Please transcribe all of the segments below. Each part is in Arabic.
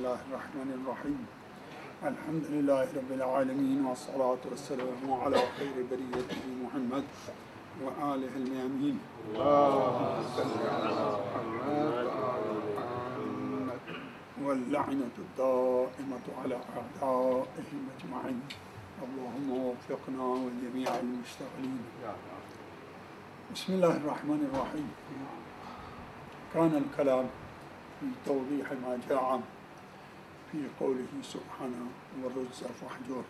الله الرحمن الرحيم. الحمد لله رب العالمين، والصلاة والسلام على خير بريته محمد وآله الميامين. اللهم صل على محمد واللعنة الدائمة على أعدائهم أجمعين. اللهم وفقنا وجميع المشتغلين. بسم الله الرحمن الرحيم. كان الكلام في توضيح ما جاء في قوله سبحانه والرجز فاهجر،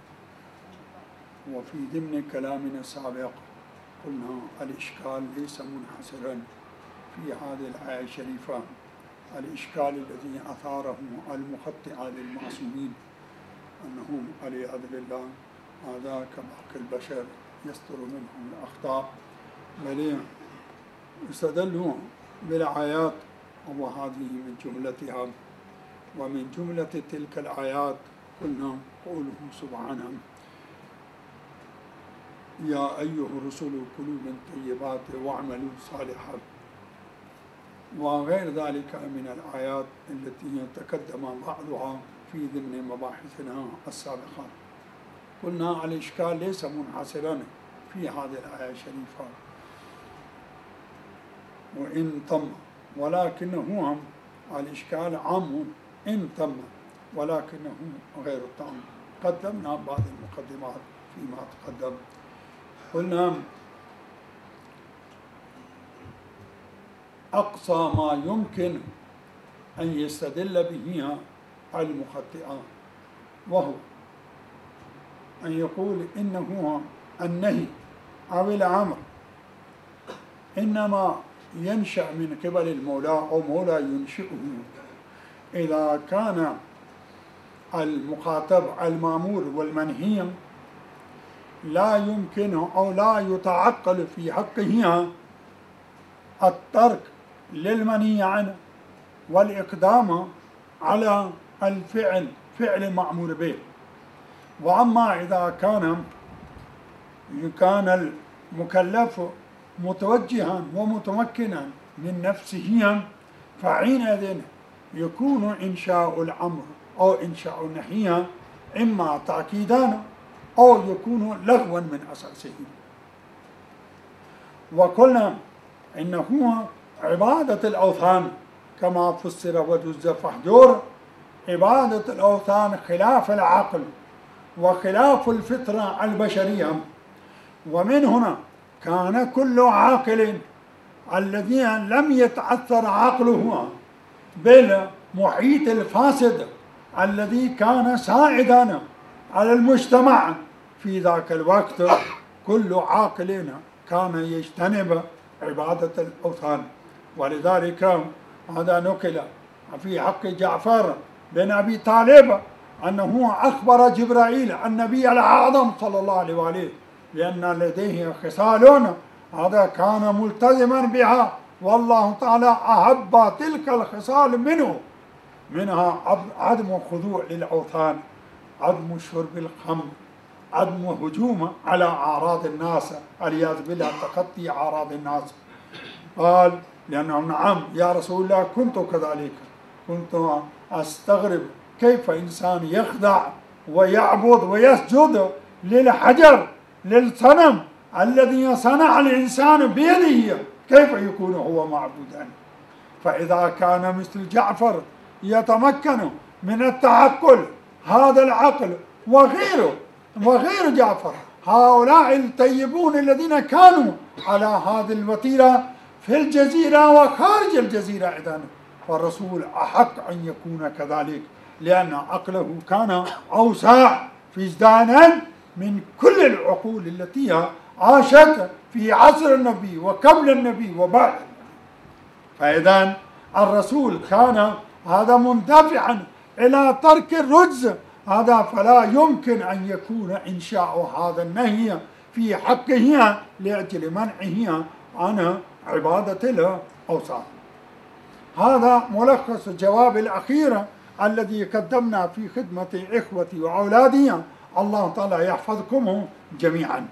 وفي ضمن كلامنا السابق قلنا الإشكال ليس منحصرا في هذه الآية الشريفة. الإشكال الذي أثاره المخطئة للمعصومين أنهم والعياذ بالله هذا كباقي البشر يصدر منهم الأخطاء، بل استدلوا بالآيات وهذه من جملتها. ومن جملة تلك الآيات قلنا قوله سبحانه يا أيها الرسل كلوا من طيبات واعملوا صالحا، وغير ذلك من الآيات التي تقدم بعضها في ضمن مباحثنا السابقة. قلنا الإشكال ليس منحصرا في هذه الآية الشريفة وإن تم، ولكنه الإشكال عام إن تم ولكنه غير تام. قدمنا بعض المقدمات فيما تقدم. قلنا أقصى ما يمكن أن يستدل به المخطئة وهو أن يقول إنه النهي أو الأمر إنما ينشأ من قبل المولى أو مولى ينشئه إذا كان المخاطب المأمور والمنهي لا يمكن أو لا يتعقل في حقه الترك للمنهي عنه والإقدام على الفعل فعل المأمور به. وأما إذا كان المكلف متوجها ومتمكنا من نفسه فحينئذ يكون إنشاء الأمر أو إنشاء النهي إما تأكيدا أو يكون لغوا من أساسه. وقلنا إنه عبادة الأوثان كما فسر وجز فاهجر، عبادة الأوثان خلاف العقل وخلاف الفطرة البشرية. ومن هنا كان كل عاقل الذي لم يتأثر عقله بالمحيط الفاسد الذي كان سائدا على المجتمع في ذاك الوقت، كل عاقل كان يجتنب عبادة الأوثان. ولذلك هذا نقل في حق جعفر بن أبي طالب أنه أخبر جبرائيل النبي الأعظم صلى الله عليه وآله لأن لديه خصال هذا كان ملتزما بها، والله تعالى أحب تلك الخصال منها عدم الخضوع للأوثان، عدم شرب الخمر، عدم هجوم على أعراض الناس، والعياذ بالله تخطي أعراض الناس. قال لأنه نعم يا رسول الله كنت كذلك، كنت أستغرب كيف إنسان يخضع ويعبد ويسجد للحجر للصنم الذي صنع الإنسان بيده، كيف يكون هو معبودا؟ فإذا كان مثل جعفر يتمكن من التعقل هذا العقل وغير جعفر، هؤلاء الطيبون الذين كانوا على هذه الوتيرة في الجزيرة وخارج الجزيرة أيضا، فالرسول أحق أن يكون كذلك لأن عقله كان أوسع فجدانا من كل العقول التي عاشت في عصر النبي وقبل النبي وبعد. فإذا الرسول كان هذا مندفعا إلى ترك الرجز هذا، فلا يمكن أن يكون إنشاء هذا النهي في حقه لأجل منعه عن عبادة الأوثان. هذا ملخص الجواب الأخير الذي قدمنا في خدمة إخوتي وأولادي، الله تعالى يحفظكم جميعا.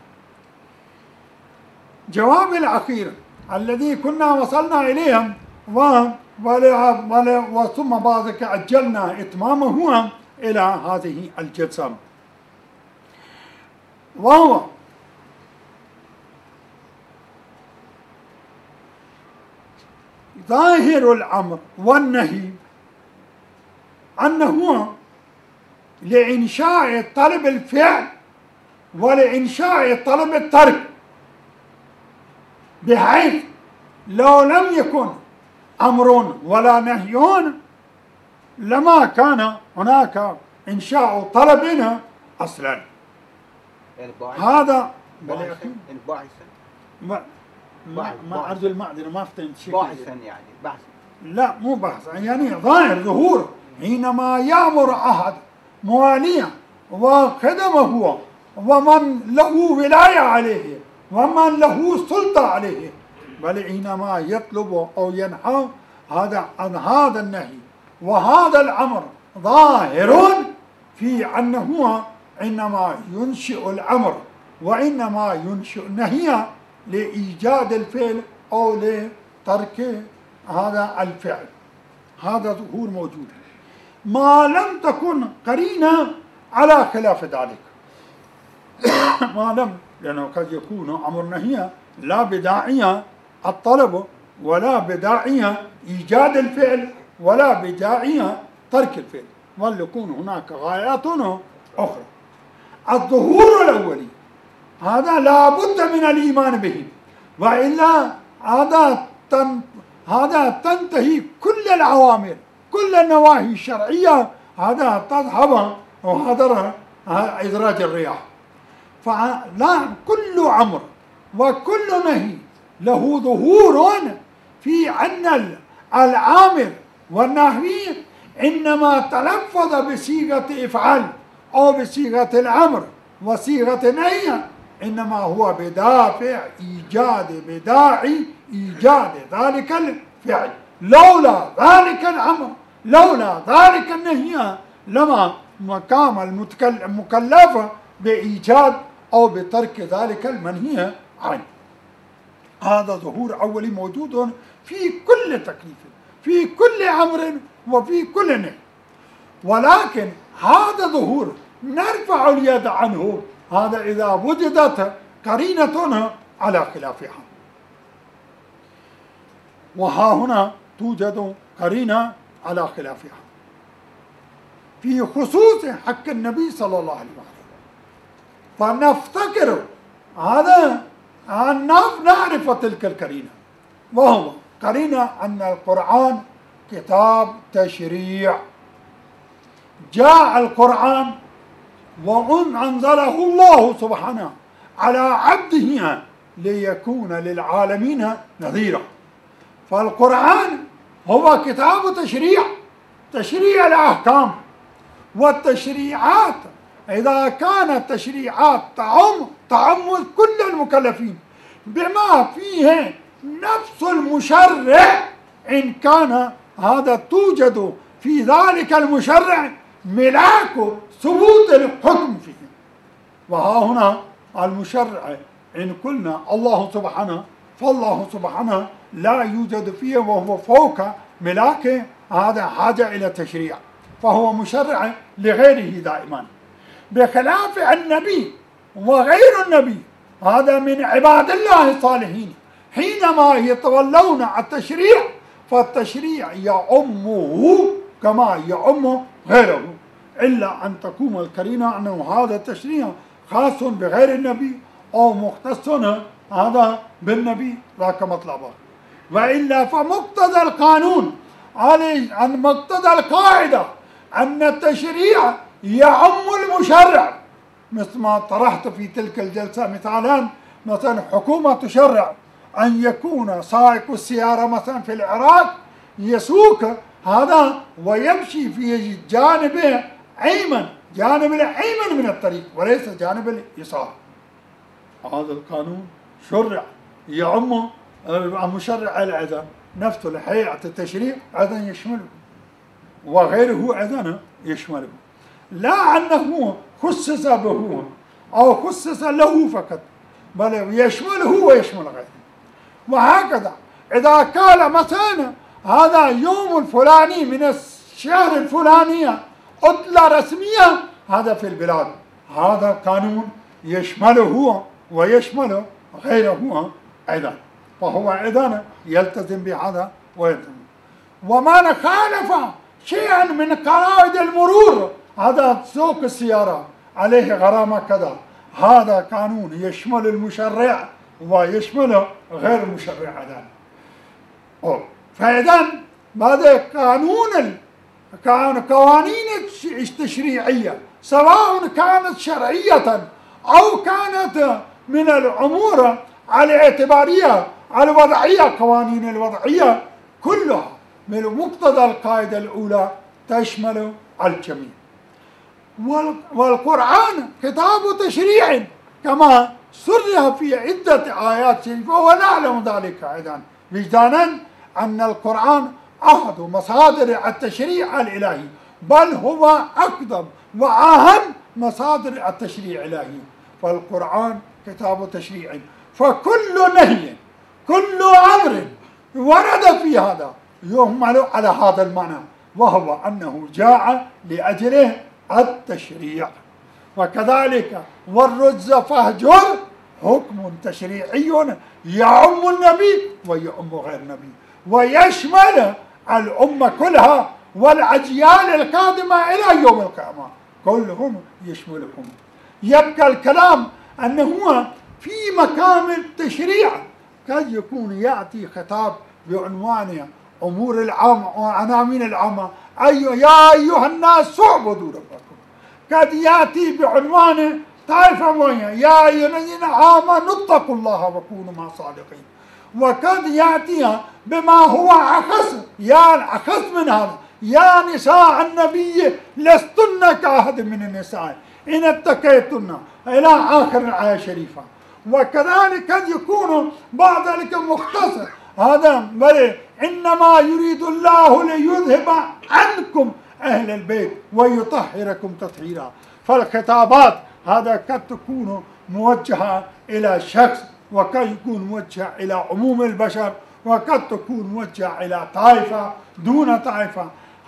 جواب الأخير الذي كنا وصلنا إليه وثم بعد ذلك أجلنا إتمامه إلى هذه الجلسة، وهو ظاهر الأمر والنهي أنه لإنشاء طلب الفعل ولإنشاء طلب الترك، بحيث لو لم يكن أمر ولا نهي لما كان هناك إنشاء طلب أصلا. هذا ما عرض المعدن ما فهمت شيء. باحثا يعني بحث، لا مو بحث، يعني ظاهر ظهور حينما يأمر أحد مواليا وخدمه ومن له ولاية عليه ومن له سلطة عليه، بل حينما يطلب أو ينهى عن هذا النهي وهذا الأمر ظاهر في أنه إنما ينشئ الأمر وإنما ينشئ النهي لإيجاد الفعل أو لترك هذا الفعل. هذا ظهور موجود ما لم تكن قرينة على خلاف ذلك. ما لم، لأنه قد يكون أمر نهي لا بداعية الطلب ولا بداعية إيجاد الفعل ولا بداعية ترك الفعل، بل يكون هناك غايات أخرى. الظهور الأولي هذا لا بد من الإيمان به، وإلا هذا تنتهي كل العوامل كل النواهي الشرعية هذا تذهب وحضر إدراج الرياح. فلا كل أمر وكل نهي له ظهور في أن الآمر والنهي إنما تلفظ بصيغة إفعال أو بصيغة الأمر وصيغة النهي، إنما هو بدافع بداعي إيجاد ذلك الفعل. لولا ذلك الأمر لولا ذلك النهي لما قام المكلف بإيجاد أو بترك ذلك المنهي عنه. هذا ظهور أولي موجود في كل تكليف في كل أمر وفي كل نهي، ولكن هذا ظهور نرفع اليد عنه هذا إذا وجدت قرينة على خلافها. وها هنا توجد قرينة على خلافها في خصوص حق النبي صلى الله عليه وسلم، فنفتكر هذا أن نعرف تلك القرينة، وهو قرينة أن القرآن كتاب تشريع. جاء القرآن وأنزله الله سبحانه على عبده ليكون للعالمين نذيرا. فالقرآن هو كتاب تشريع الأحكام، والتشريعات إذا كانت تشريعات تعم كل المكلفين بما فيه نفس المشرع، إن كان هذا توجد في ذلك المشرع ملاك ثبوت الحكم فيه. وها هنا المشرع إن قلنا الله سبحانه، فالله سبحانه لا يوجد فيه وهو فوق ملاك هذا حاجة إلى تشريع، فهو مشرع لغيره دائما، بخلاف النبي وغير النبي هذا من عباد الله الصالحين حينما يتولون التشريع فالتشريع يعمه كما يعم غيره، إلا أن تكون القرينة أنه هذا التشريع خاص بغير النبي أو مختص هذا بالنبي ذاك مطلبه. وإلا فمقتضى القانون عن مقتضى القاعدة أن التشريع يعم المشرع، مثل ما طرحت في تلك الجلسة مثالا، مثلا حكومة تشرع أن يكون سائق السيارة مثلا في العراق يسوق هذا ويمشي في جانب الأيمن من الطريق وليس جانب اليسار. هذا القانون شرع يعم المشرع الأذن نفسه لهيئة التشريع أيضا يشمله وغيره أيضا يشمله، لا أنه خصص به أو خصص له فقط، بل يشمله ويشمل غيره. وهكذا إذا قال مثلا هذا يوم الفلاني من الشهر الفلانية عطلة رسمية، هذا في البلاد، هذا قانون يشمله هو ويشمل غيره هو أيضا، فهو أيضا يلتزم بهذا ويلتزم. ومن خالف شيئا من قواعد المرور، هذا سوق السيارة عليه غرامة كذا، هذا قانون يشمل المشرع ويشمل غير المشرع أيضا. فإذا هذا قوانين التشريعية سواء كانت شرعية أو كانت من الأمور الاعتبارية الوضعية، قوانين الوضعية كلها من مقتضى القاعدة الأولى تشمل الجميع. والقرآن كتاب تشريع كما صرح في عدة آيات شريفة، ونعلم ذلك أيضا وجدانا أن القرآن أحد مصادر التشريع الإلهي، بل هو أقدم وأهم مصادر التشريع الإلهي. فالقرآن كتاب تشريع، فكل نهي كل أمر ورد في هذا يحمل على هذا المعنى، وهو أنه جاء لأجله التشريع. وكذلك والرجز فاهجر حكم تشريعي يعم النبي ويعم غير النبي، ويشمل الأمة كلها والأجيال القادمة إلى يوم القيامة، كلهم يشملهم. يبقى الكلام أنه في مقام التشريع قد يكون يأتي خطاب بعنوان أمور العامة وعناوين العامة، يا أيها الناس اعبدوا ربكم، قد يأتي بعنوان طائفة معينة، يا أيها الذين آمنوا اتقوا الله وكونوا مع الصادقين، وقد يأتي بما هو أخص، يا أخص من هذا، يا نساء النبي لستن كأحد من النساء إن اتقيتن إلى آخر الآية الشريفة. وكذلك قد يكون بعد ذلك مختصر، هذا بل إنما يريد الله ليذهب عنكم أهل البيت ويطهركم تطهيرا. فالخطابات هذا قد تكون موجهة إلى شخص، وقد يكون موجه إلى عموم البشر، وقد تكون موجه إلى طائفة دون طائفة.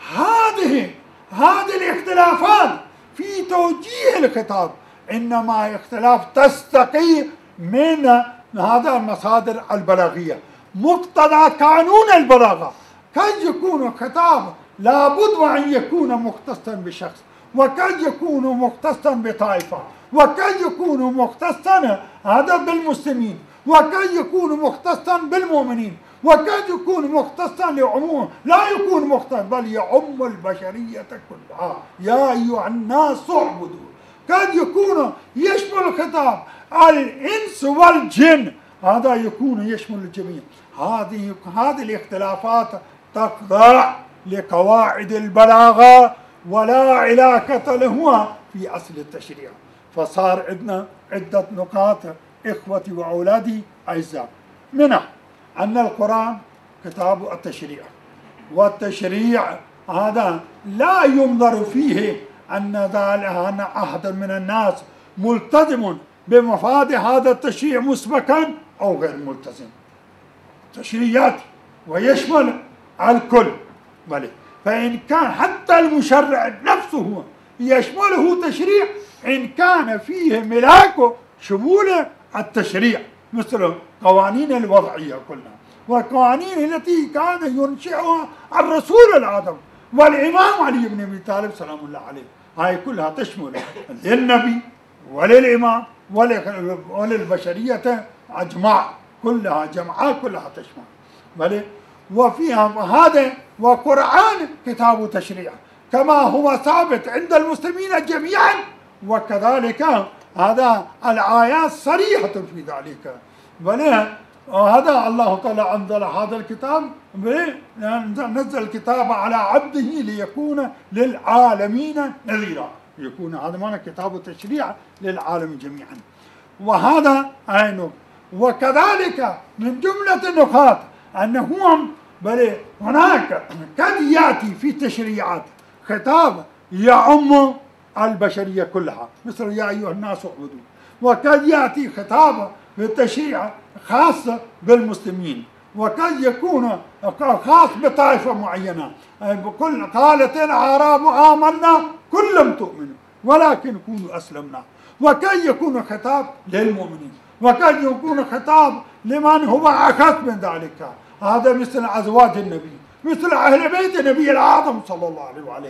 هذه الاختلافات في توجيه الخطاب إنما اختلاف تستقي من هذا المصادر البلاغية، مقتضى قانون البلاغة. قد يكون خطاب لابد أن يكون مختصا بشخص، وقد يكون مختصا بطائفة، وقد يكون مختصا هذا بالمسلمين، وقد يكون مختصا بالمؤمنين، وقد يكون مختصا لعموم، لا يكون مختص بل يعم البشرية كلها، يا أيها الناس اعبدوا. قد يكون يشمل الخطاب الإنس والجن، هذا يكون يشمل الجميع. هذه الاختلافات تخضع لقواعد البلاغة ولا علاقة له في أصل التشريع. فصار عندنا عدة نقاط إخوتي وأولادي أعزاء، منها أن القرآن كتاب التشريع، والتشريع هذا لا ينظر فيه أن أحد من الناس ملتزم بمفاد هذا التشريع مسبقا أو غير ملتزم، تشريعات ويشمل الكل. بل فإن كان حتى المشرع نفسه يشمله تشريع إن كان فيه ملاك شمول التشريع، مثل قوانين الوضعية كلها، والقوانين التي كان ينشئها الرسول الأعظم والإمام علي بن أبي طالب سلام الله عليه، هاي كلها تشمل للنبي وللإمام وللبشرية أجمع، كلها جمعاء كلها تشمل. بل وفيها هذا وقرآن كتاب تشريع كما هو ثابت عند المسلمين جميعا، وكذلك هذا الآيات صريحة في ذلك. بل هذا الله تعالى أنزل هذا الكتاب، نزل الكتاب على عبده ليكون للعالمين نذيرا، يكون هذا معنى كتاب التشريع للعالم جميعا. وهذا عينه. وكذلك من جملة النقاط أنه بل هناك قد يأتي في التشريعات خطاب يعم البشرية كلها، مثل يا أيها الناس اعبدوا، وقد يأتي خطاب بالتشريع خاص بالمسلمين، وقد يكون خاص بطائفة معينة. بكل قالت الأعراب آمنا كل لم تؤمنوا ولكن كونوا أسلمنا. وقد يكون خطاب للمؤمنين وقد يكون خطاب لمن هو أخف من ذلك. هذا مثل أزواج النبي، مثل أهل بيت النبي الأعظم صلى الله عليه وآله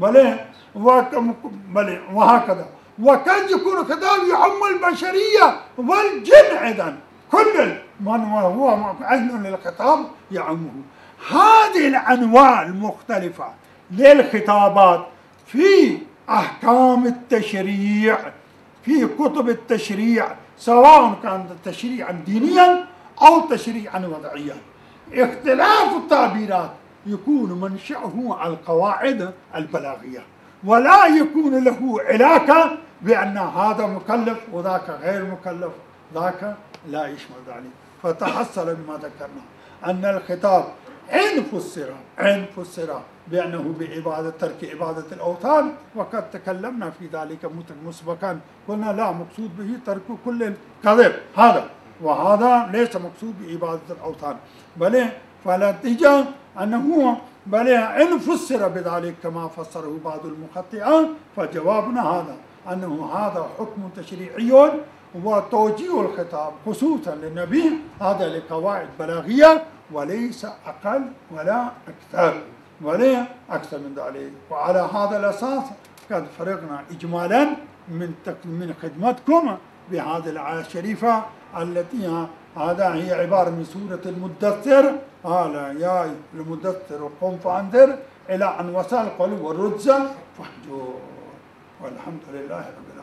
بل وهكذا. وقد يكون خطاب يعم البشرية والجن أيضا، كل من هو عين للخطاب يعمه. هذه الأنواع المختلفة للخطابات في أحكام التشريع في كتب التشريع، سواء كان تشريعا دينيا أو تشريعا وضعيا، اختلاف التعبيرات يكون منشأه القواعد البلاغية، ولا يكون له علاقة بأن هذا مكلف وذاك غير مكلف، ذاك لا يشمل ذلك. فتحصل مما ذكرنا أن الخطاب إن فسر بأنه بعبادة ترك عبادة الأوثان، وقد تكلمنا في ذلك مسبقا، قلنا لا مقصود به ترك كل الكذب هذا، وهذا ليس مقصود بعبادة الأوثان، بل فالنتيجة أنه بل إن فسر بذلك كما فسره بعض المخطئين، فجوابنا هذا أنه هذا حكم تشريعي وتوجيه الخطاب خصوصا للنبي هذا لقواعد بلاغية وليس أقل ولا أكثر من ذلك. وعلى هذا الأساس قد فرغنا إجمالا من خدمتكم بهذه الآية الشريفة التي هذا هي عبارة من سورة المدثر. قال يا المدثر قم فأنذر إلى أن وصل قل والرجز فاهجر. والحمد لله رب العالمين.